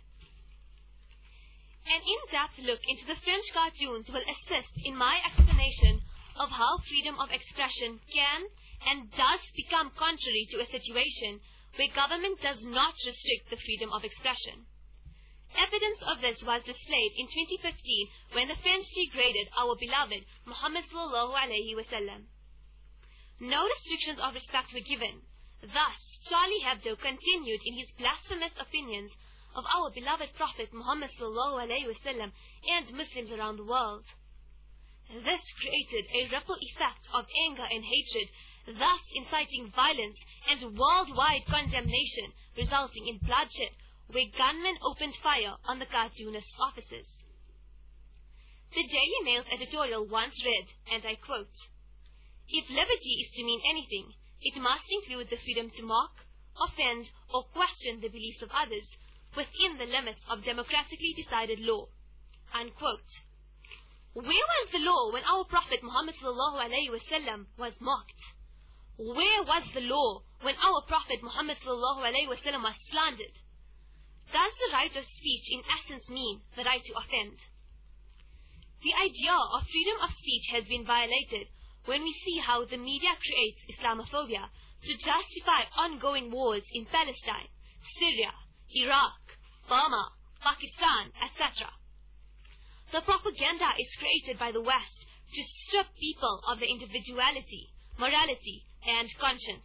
S7: An in-depth look into the French cartoons will assist in my explanation of how freedom of expression can and does become contrary to a situation where government does not restrict the freedom of expression. Evidence of this was displayed in 2015 when the French degraded our beloved Muhammad sallallahu alaihi wasallam. No restrictions of respect were given. Thus, Charlie Hebdo continued in his blasphemous opinions of our beloved Prophet Muhammad sallallahu alaihi wasallam and Muslims around the world. This created a ripple effect of anger and hatred, thus inciting violence and worldwide condemnation, resulting in bloodshed, where gunmen opened fire on the cartoonist's offices. The Daily Mail's editorial once read, and I quote, "If liberty is to mean anything, it must include the freedom to mock, offend, or question the beliefs of others within the limits of democratically decided law." Unquote. Where was the law when our Prophet Muhammad ﷺ was mocked? Where was the law when our Prophet Muhammad ﷺ was slandered? Does the right of speech in essence mean the right to offend? The idea of freedom of speech has been violated when we see how the media creates Islamophobia to justify ongoing wars in Palestine, Syria, Iraq, Burma, Pakistan, etc. The propaganda is created by the West to strip people of their individuality, morality, and conscience.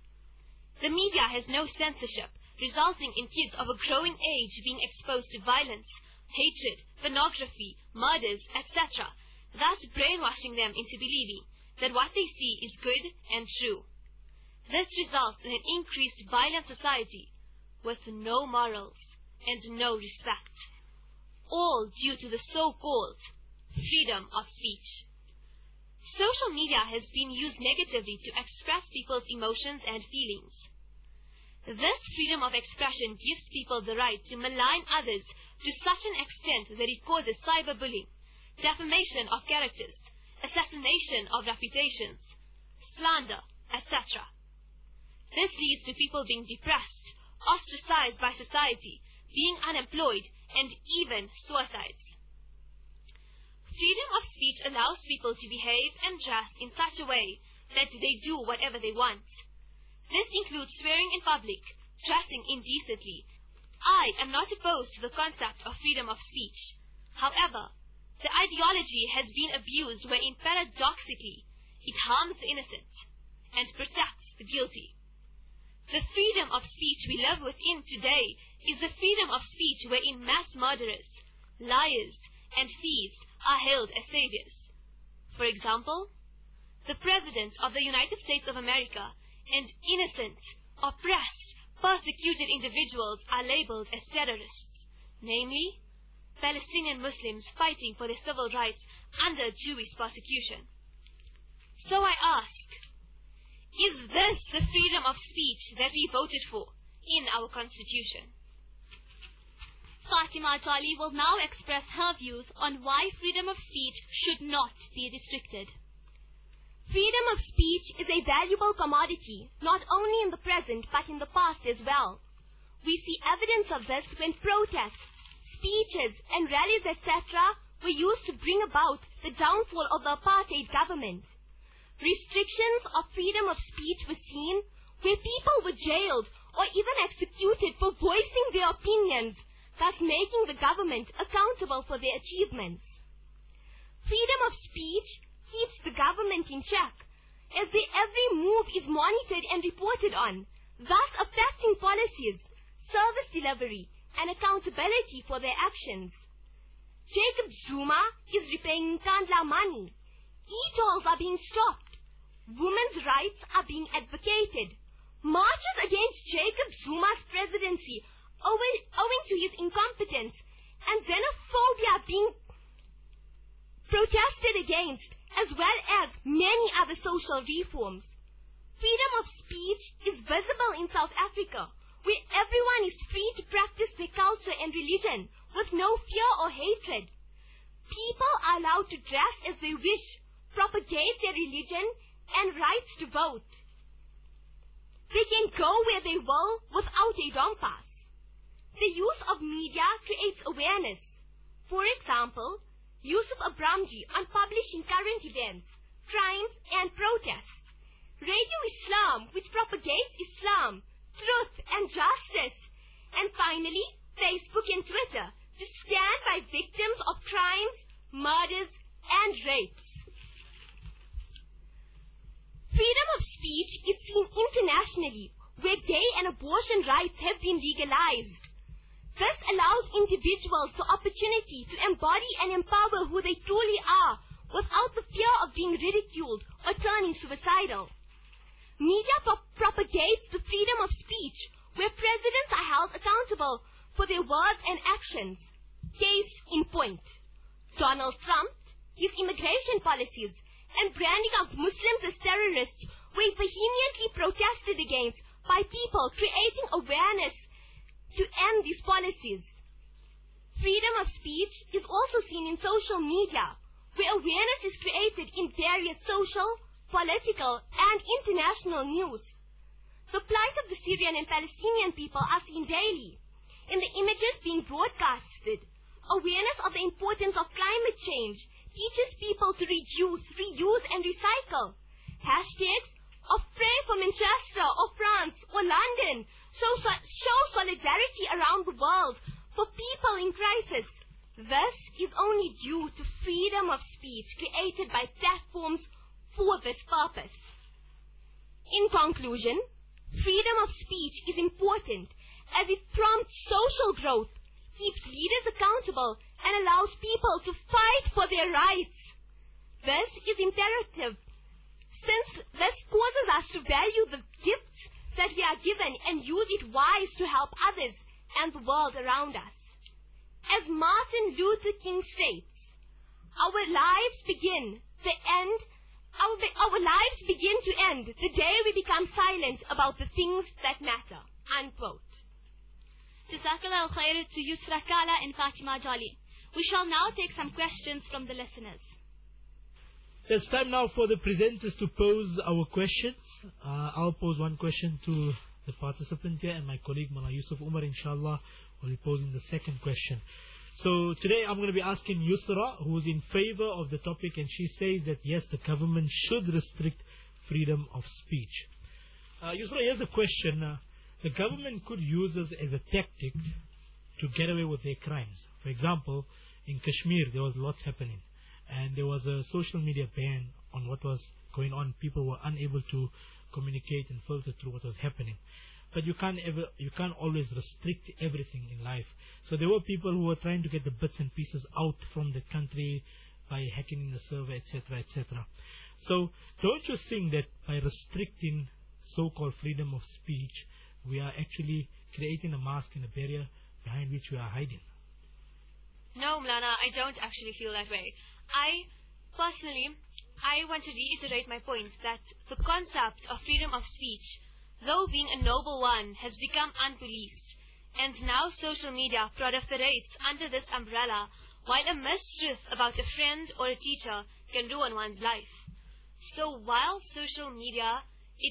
S7: The media has no censorship, resulting in kids of a growing age being exposed to violence, hatred, pornography, murders, etc., thus brainwashing them into believing that what they see is good and true. This results in an increased violent society with no morals and no respect, all due to the so-called freedom of speech. Social media has been used negatively to express people's emotions and feelings. This freedom of expression gives people the right to malign others to such an extent that it causes cyberbullying, defamation of characters, assassination of reputations, slander, etc. This leads to people being depressed, ostracized by society, being unemployed, and even suicides. Freedom of speech allows people to behave and dress in such a way that they do whatever they want. This includes swearing in public, dressing indecently. I am not opposed to the concept of freedom of speech. However, the ideology has been abused wherein paradoxically it harms the innocent and protects the guilty. The freedom of speech we live within today is the freedom of speech wherein mass murderers, liars, and thieves are hailed as saviors. For example, the President of the United States of America and innocent, oppressed, persecuted individuals are labeled as terrorists, namely, Palestinian Muslims fighting for their civil rights under Jewish persecution. So I ask, is this the freedom of speech that we voted for in our Constitution?
S6: Fatima Tali will now express her views on why freedom of speech should not be restricted.
S8: Freedom of speech is a valuable commodity, not only in the present but in the past as well. We see evidence of this when protests, speeches, and rallies, etc., were used to bring about the downfall of the apartheid government. Restrictions of freedom of speech were seen where people were jailed or even executed for voicing their opinions, thus making the government accountable for their achievements. Freedom of speech keeps the government in check, as their every move is monitored and reported on, thus affecting policies, service delivery, and accountability for their actions. Jacob Zuma is repaying Nkandla money. E-tolls are being stopped. Women's rights are being advocated. Marches against Jacob Zuma's presidency owing to his incompetence and xenophobia being protested against, as well as many other social reforms. Freedom of speech is visible in South Africa, where everyone is free to practice their culture and religion with no fear or hatred. People are allowed to dress as they wish, propagate their religion, and rights to vote. They can go where they will without a dom pass. The use of media creates awareness. For example, Yusuf Abramji on publishing current events, crimes, and protests. Radio Islam, which propagates Islam, truth, and justice. And finally, Facebook and Twitter, to stand by victims of crimes, murders, and rapes. Freedom of speech is seen internationally, where gay and abortion rights have been legalized. This allows individuals the opportunity to embody and empower who they truly are, without the fear of being ridiculed or turning suicidal. Media propagates the freedom of speech, where presidents are held accountable for their words and actions. Case in point. Donald Trump, his immigration policies, and branding of Muslims as terrorists were vehemently protested against by people creating awareness to end these policies. Freedom of speech is also seen in social media, where awareness is created in various social, political, and international news. The plight of the Syrian and Palestinian people are seen daily in the images being broadcasted. Awareness of the importance of climate change teaches people to reduce, reuse, and recycle. Hashtags of pray for Manchester or France or London show solidarity around the world for people in crisis. This is only due to freedom of speech created by platforms for this purpose. In conclusion, freedom of speech is important as it prompts social growth, keeps leaders accountable, and allows people to fight for their rights. This is imperative, since this causes us to value the gifts that we are given and use it wise to help others and the world around us. As Martin Luther King states, our lives begin to end the day we become silent about the things that matter. Unquote.
S6: Jazakallah al-khair to Yusra Kala and Fatima Jolly. We shall now take some questions from the listeners.
S1: It's time now for the presenters to pose our questions. I'll pose one question to the participant here, and my colleague Mullah Yusuf Umar, inshallah, will be posing the second question. So today I'm going to be asking Yusra, who is in favor of the topic, and she says that yes, the government should restrict freedom of speech. Yusra, here's the question. The government could use this as a tactic to get away with their crimes. For example, in Kashmir there was lots happening, and there was a social media ban on what was going on. People were unable to communicate and filter through what was happening. But you can't always restrict everything in life. So there were people who were trying to get the bits and pieces out from the country by hacking the server, etc., etc. So don't you think that by restricting so-called freedom of speech, we are actually creating a mask and a barrier behind which we are hiding?
S7: No, Mlana, I don't actually feel that way. I want to reiterate my point that the concept of freedom of speech, though being a noble one, has become unpoliced. And now social media proliferates under this umbrella, while a mistruth about a friend or a teacher can ruin one's life. So while social media,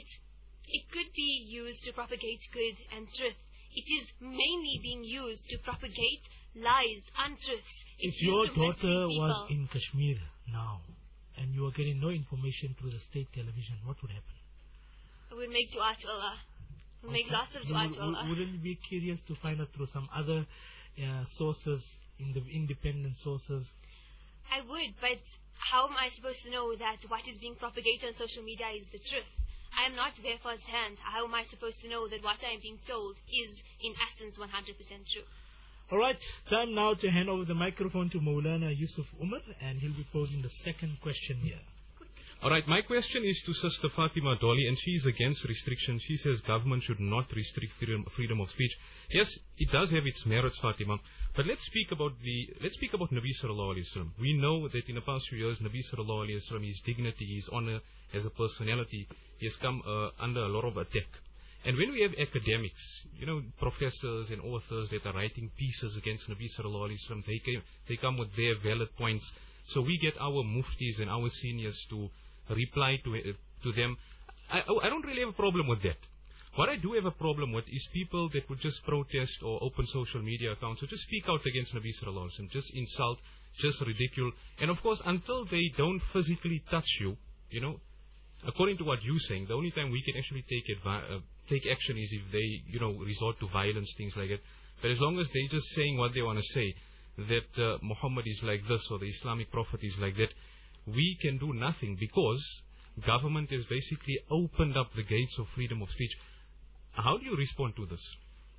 S7: it could be used to propagate good and truth, it is mainly being used to propagate lies, untruths.
S1: If your daughter was in Kashmir now, and you are getting no information through the state television, what would happen?
S7: We'll make dua to Allah. We'll make lots of dua to Allah.
S1: Wouldn't you be curious to find out through some other sources, independent sources?
S7: I would, but how am I supposed to know that what is being propagated on social media is the truth? I am not there firsthand. How am I supposed to know that what I am being told is, in essence, 100% true?
S1: Alright, time now to hand over the microphone to Maulana Yusuf Umar, and he'll be posing the second question here.
S2: Alright, my question is to Sister Fatima Dolly, and she is against restrictions. She says government should not restrict freedom of speech. Yes, it does have its merits, Fatima, but let's speak about Nabi Sallallahu Alaihi Wasallam. We know that in the past few years, Nabi Sallallahu Alaihi Wasallam, his dignity, his honor as a personality, he has come under a lot of attack. And when we have academics, professors and authors that are writing pieces against Nabi Sallallahu Alaihi Wasallam, they come with their valid points. So we get our muftis and our seniors to reply to them. I don't really have a problem with that. What I do have a problem with is people that would just protest or open social media accounts or just speak out against Nabi Sallallahu Alaihi Wasallam, just insult, just ridicule. And of course, until they don't physically touch you, according to what you're saying, the only time we can actually take action is if they, resort to violence, things like that. But as long as they're just saying what they want to say, that Muhammad is like this or the Islamic Prophet is like that, we can do nothing because government has basically opened up the gates of freedom of speech. How do you respond to this?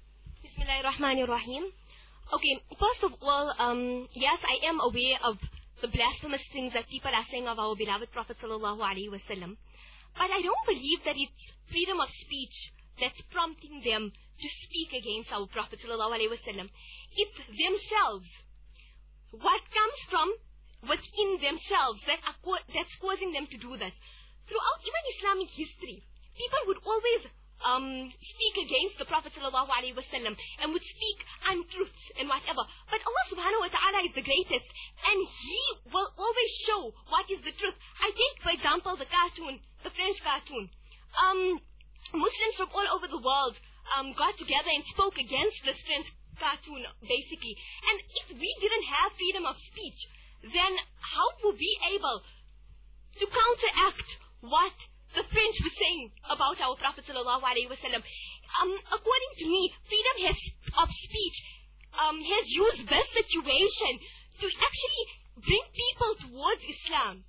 S8: Bismillahirrahmanirrahim. Okay, first of all, yes, I am aware of the blasphemous things that people are saying of our beloved Prophet Sallallahu Alaihi Wasallam. But I don't believe that it's freedom of speech that's prompting them to speak against our Prophet ﷺ. It's themselves. What comes from within themselves that's causing them to do this. Throughout even Islamic history, people would always speak against the Prophet ﷺ and would speak untruths and whatever. But Allah subhanahu wa ta'ala is the greatest, and He will always show what is the truth. I take, for example, the French cartoon. Muslims from all over the world got together and spoke against this French cartoon, basically. And if we didn't have freedom of speech, then how were we able to counteract what the French were saying about our Prophet ﷺ? According to me, freedom of speech has used this situation to actually bring people towards Islam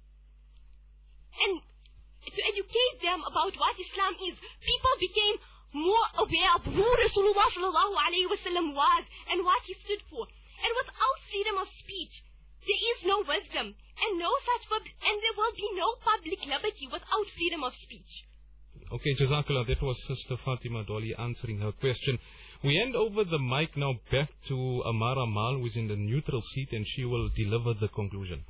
S8: and to educate them about what Islam is. People became more aware of who Rasulullah ﷺ was and what he stood for. And without freedom of speech, there is no wisdom and there will be no public liberty without freedom of speech.
S9: Okay, Jazakallah, that was Sister Fatima Dolly answering her question. We hand over the mic now back to Amara Mal, who is in the neutral seat, and she will deliver the conclusion.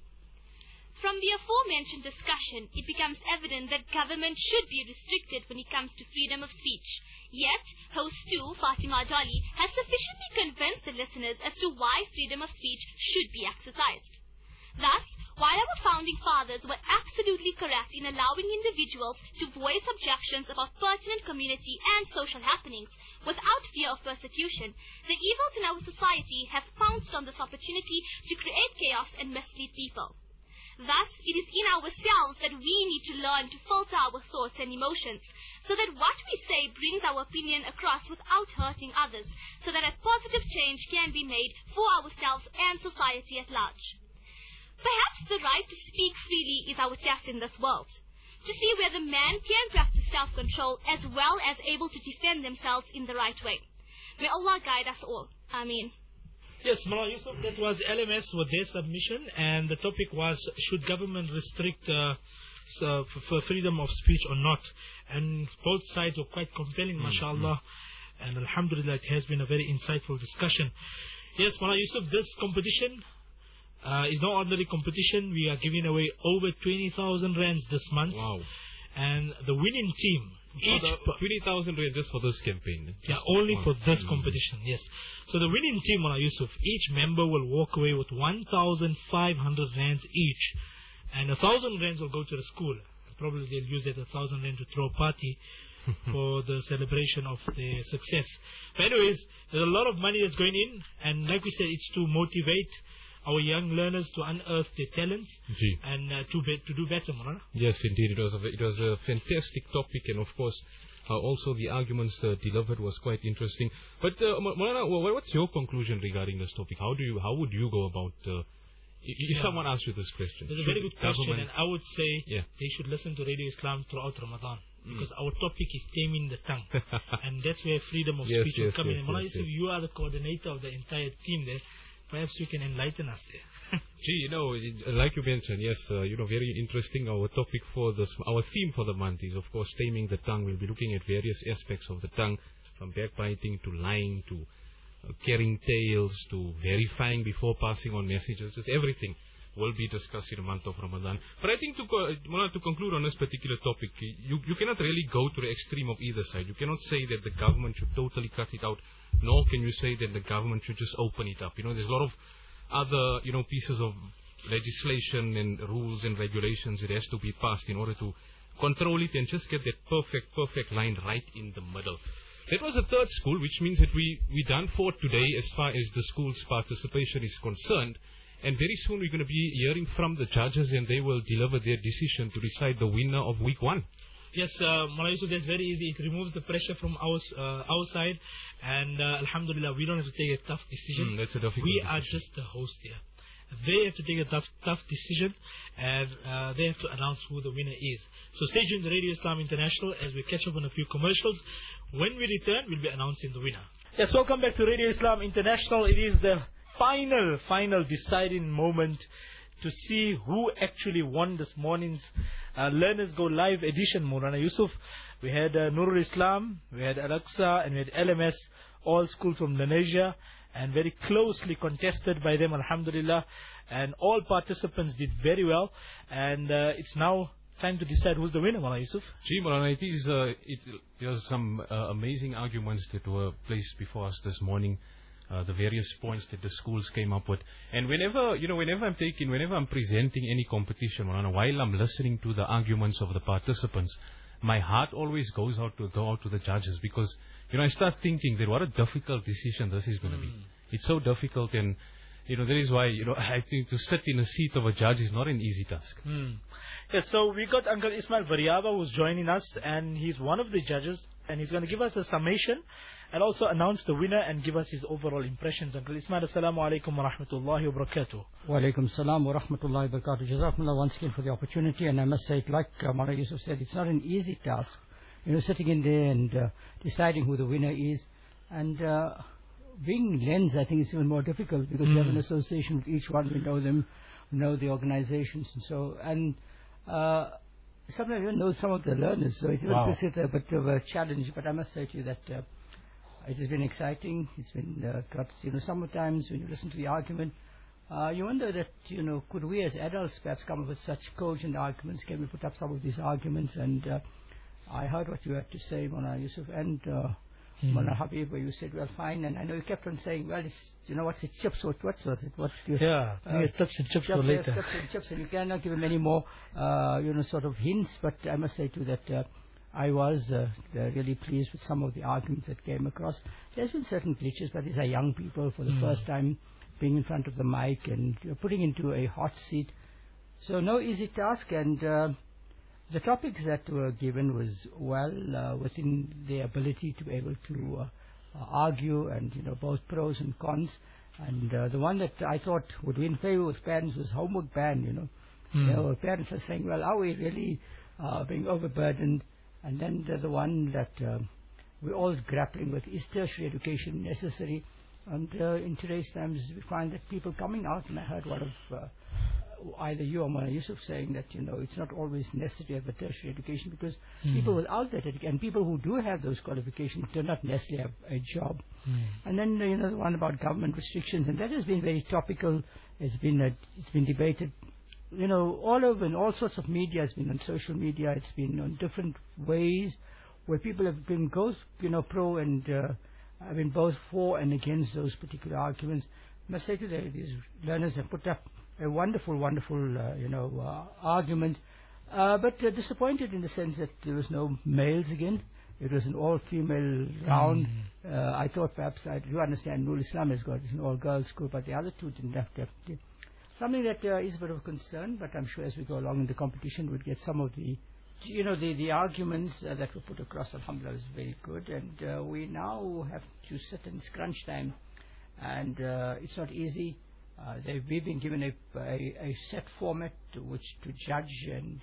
S6: From the aforementioned discussion, it becomes evident that government should be restricted when it comes to freedom of speech. Yet, host 2, Fatima Dolly, has sufficiently convinced the listeners as to why freedom of speech should be exercised. Thus, while our founding fathers were absolutely correct in allowing individuals to voice objections about pertinent community and social happenings without fear of persecution, the evils in our society have pounced on this opportunity to create chaos and mislead people. Thus, it is in ourselves that we need to learn to filter our thoughts and emotions, so that what we say brings our opinion across without hurting others, so that a positive change can be made for ourselves and society at large. Perhaps the right to speak freely is our test in this world, to see whether man can practice self-control as well as able to defend themselves in the right way. May Allah guide us all. Ameen.
S1: Yes, Mullah Yusuf, that was LMS with their submission, and the topic was, should government restrict for freedom of speech or not? And both sides were quite compelling, mashallah, and alhamdulillah, it has been a very insightful discussion. Yes, Mullah Yusuf, this competition is no ordinary competition. We are giving away over 20,000 rands this month.
S9: Wow.
S1: And the winning team,
S9: 20,000 rands just for this campaign.
S1: Yeah, only for this competition, yes. So the winning team, Mullah Yusuf, each member will walk away with 1,500 rands each. And 1,000 rands will go to the school. Probably they'll use that 1,000 rand to throw a party for the celebration of their success. But anyways, there's a lot of money that's going in. And like we said, it's to motivate our young learners to unearth their talents and to do better, Mullah.
S9: Yes, indeed. It was a fantastic topic, and of course, also the arguments delivered was quite interesting. But Mullah, what's your conclusion regarding this topic? How would you go about? If someone asks you this question,
S1: it's a very good question, and I would say they should listen to Radio Islam throughout Ramadan, because our topic is taming the tongue, and that's where freedom of speech will come in. Mullah Yusuf, you are the coordinator of the entire team there. Perhaps you can enlighten us there.
S9: Gee, like you mentioned, yes, very interesting. Our topic our theme for the month is, of course, taming the tongue. We'll be looking at various aspects of the tongue, from backbiting to lying to carrying tales to verifying before passing on messages. Just everything will be discussed in the month of Ramadan. But I think to conclude on this particular topic, you cannot really go to the extreme of either side. You cannot say that the government should totally cut it out, nor can you say that the government should just open it up. There's a lot of other, pieces of legislation and rules and regulations that has to be passed in order to control it and just get that perfect line right in the middle. That was the third school, which means that we done for today as far as the school's participation is concerned. And very soon we're going to be hearing from the judges, and they will deliver their decision to decide the winner of week 1.
S1: Yes, Mullah Yusuf, that's very easy. It removes the pressure from our side, and alhamdulillah, we don't have to take a tough decision.
S9: That's a difficult
S1: We
S9: decision.
S1: are just the host here. They have to take a tough decision, and they have to announce who the winner is. So stay tuned to Radio Islam International as we catch up on a few commercials. When we return, we'll be announcing the winner. Yes, welcome back to Radio Islam International. It is the final deciding moment to see who actually won this morning's Learners Go Live edition, Maulana Yusuf. We had Nurul Islam, we had Al-Aqsa, and we had LMS, all schools from Indonesia, and very closely contested by them, alhamdulillah. And all participants did very well, and it's now time to decide who's the winner, Maulana Yusuf.
S9: Gee, Maulana, there was some amazing arguments that were placed before us this morning. The various points that the schools came up with. And whenever I'm presenting any competition, Maulana, while I'm listening to the arguments of the participants, my heart always goes out to the judges, because, I start thinking that what a difficult decision this is going to be. It's so difficult, and, that is why, I think to sit in a seat of a judge is not an easy task.
S1: Yes, so we got Uncle Ismail Variaba who's joining us, and he's one of the judges, and he's going to give us a summation and also announce the winner and give us his overall impressions. Uncle Ismail, assalamu alaikum wa rahmatullahi wa barakatuh.
S10: Wa alaikum salam wa rahmatullahi wa barakatuh. Jazakumullah once again for the opportunity, and I must say, like Maulana Yusuf said, it's not an easy task, sitting in there and deciding who the winner is. And being Lens, I think it's even more difficult, because we have an association with each one. We know them, we know the organizations, and so, and sometimes we even know some of the learners, so it's a bit of a challenge. But I must say to you that it has been exciting. It's been sometimes when you listen to the argument, you wonder that, could we as adults perhaps come up with such cogent arguments? Can we put up some of these arguments? And I heard what you had to say, Maulana Yusuf, and Maulana Habib, where you said, well, fine. And I know you kept on saying, well, it's, what's it, chips? What was it? What?
S1: Tips and chips for later.
S10: Tips and chips, and you cannot give him any more, sort of hints. But I must say too that I was really pleased with some of the arguments that came across. There's been certain glitches, but these are young people for the first time being in front of the mic and putting into a hot seat. So no easy task, and the topics that were given was well within their ability to be able to argue, and both pros and cons. And the one that I thought would win favor with parents was homework ban. Parents are saying, well, are we really being overburdened? And then the one that we're all grappling with, is tertiary education necessary? And in today's times, we find that people coming out, and I heard one of either you or Maulana Yusuf saying that, it's not always necessary to have a tertiary education, because people without that education, and people who do have those qualifications, do not necessarily have a job. And then, the one about government restrictions, and that has been very topical. It's been debated, all over, in all sorts of media. It's been on social media. It's been on different ways where people have been both, pro and have been both for and against those particular arguments. I must say today, these learners have put up a wonderful, argument, but disappointed in the sense that there was no males again. It was an all-female round. I thought perhaps, I do understand Nurul Islam has got an all-girls school, but the other two didn't have to. Something that is a bit of a concern, but I'm sure as we go along in the competition, we'll get some of the, the arguments that were put across. Alhamdulillah, was very good, and we now have to sit in crunch time, and it's not easy. We've been given a set format to judge and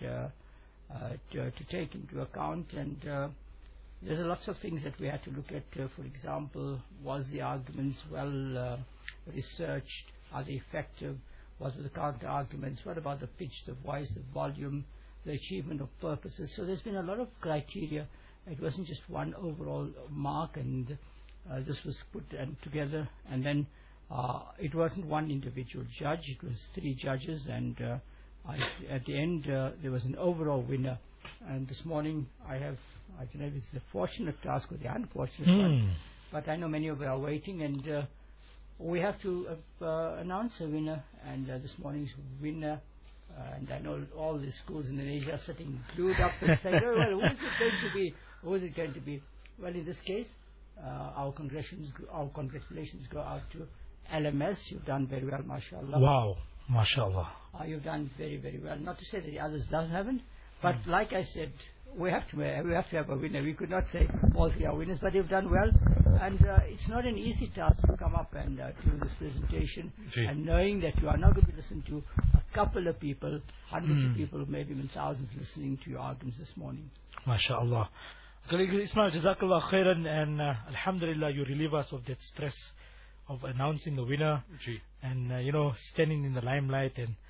S10: to take into account, and there's lots of things that we had to look at. For example, was the arguments well researched? Are they effective? What were the counter arguments? What about the pitch, the voice, the volume, the achievement of purposes? So there's been a lot of criteria. It wasn't just one overall mark, and this was put together, and then it wasn't one individual judge. It was 3 judges, and at the end there was an overall winner. And this morning I don't know if it's the fortunate task or the unfortunate one, but I know many of you are waiting, and we have to announce a winner. And this morning's winner, and I know all the schools in Indonesia are sitting glued up and saying, oh, well, who is it going to be? Who is it going to be? Well, in this case, our congratulations go out to LMS. You've done very well, mashallah.
S1: Wow, mashallah.
S10: You've done very, very well. Not to say that the others haven't, but like I said, we have to have a winner. We could not say all 3 are winners, but they've done well. And it's not an easy task to come up and do this presentation, and knowing that you are not going to listen to a couple of people, hundreds of people, maybe even thousands listening to your arguments this morning.
S1: MashaAllah. Ismail, Jazakallah khairan, and Alhamdulillah, you relieve us of that stress of announcing the winner and, standing in the limelight. And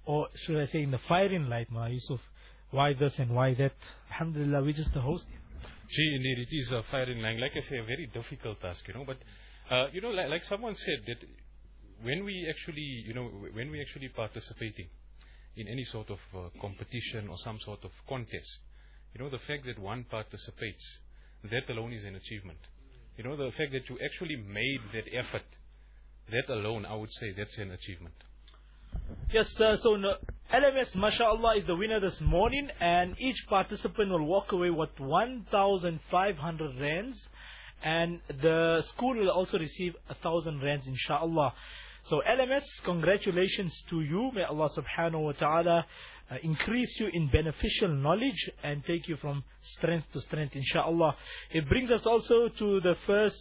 S1: or should I say in the firing line, Ma Yusuf, why this and why that. Alhamdulillah, we're just the host.
S9: Gee, indeed, it is a firing line. Like I say, a very difficult task, but, like someone said, that when we actually participating in any sort of competition or some sort of contest, the fact that one participates, that alone is an achievement. The fact that you actually made that effort, that alone, I would say, that's an achievement.
S1: Yes, sir. So LMS, mashallah, is the winner this morning, and each participant will walk away with 1,500 rands, and the school will also receive 1,000 rands, inshallah. So LMS, congratulations to you. May Allah subhanahu wa ta'ala increase you in beneficial knowledge and take you from strength to strength, inshallah. It brings us also to the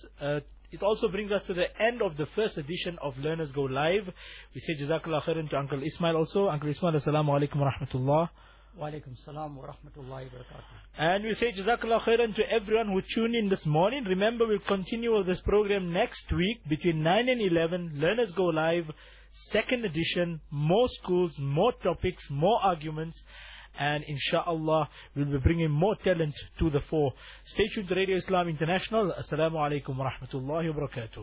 S1: end of the first edition of Learners Go Live. We say Jazakallah khairan to Uncle Ismail also. Uncle Ismail, assalamu alaikum wa rahmatullah.
S10: Wa alaikum salam wa rahmatullahi wa barakatuh.
S1: And we say Jazakallah khairan to everyone who tuned in this morning. Remember, we'll continue this program next week between 9 and 11. Learners Go Live, second edition. More schools, more topics, more arguments. And inshallah, we'll be bringing more talent to the fore. Stay tuned to Radio Islam International. Assalamu alaikum wa rahmatullahi wa barakatuh.